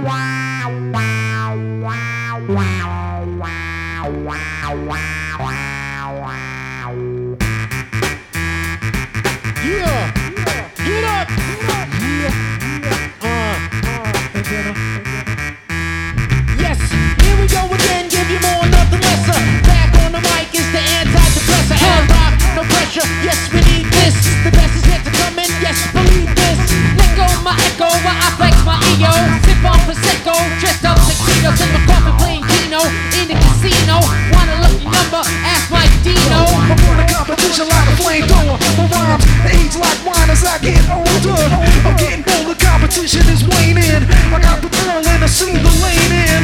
Yes, here we go again, give you more, nothing lesser. Back on the mic is the antidepressor. And rock, no pressure, yes we need this. The best is yet to come in, yes believe this. Let go my echo while I flex my ego. Sip on Prosecco, dressed up tuxedos in my coffin playing Keno. In the casino, want a lucky number, ask Mike Dino. I'm on the competition like a flamethrower. My rhymes age like wine as I get older. I'm getting bolder, competition is waning. I got the ball and I see the lane in.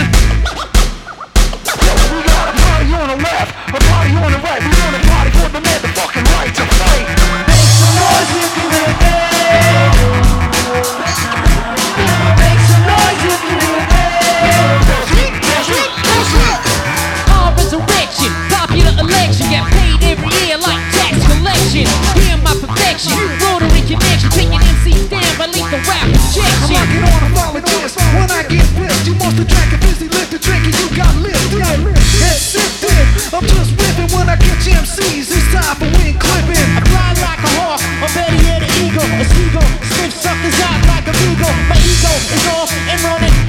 We got a party on the left, a party on the right. We want a party for the motherfucking right to fight. Make some noise if you hear it. Make some noise if you hear it. All resurrection, popular election, get paid every year like tax collection. Hear my perfection, rotary connection, taking MCs down by lethal rap I'm injection. knocking on a volunteers when I get pissed. You must have drank a busy lift a drink and you got lifted. Head sifted, I'm just whipping when I catch MCs. It's time for wing clipping. I fly like a hawk, or better yet an eagle, a seagull, sniff suckers out like a beagle. My ego is off and running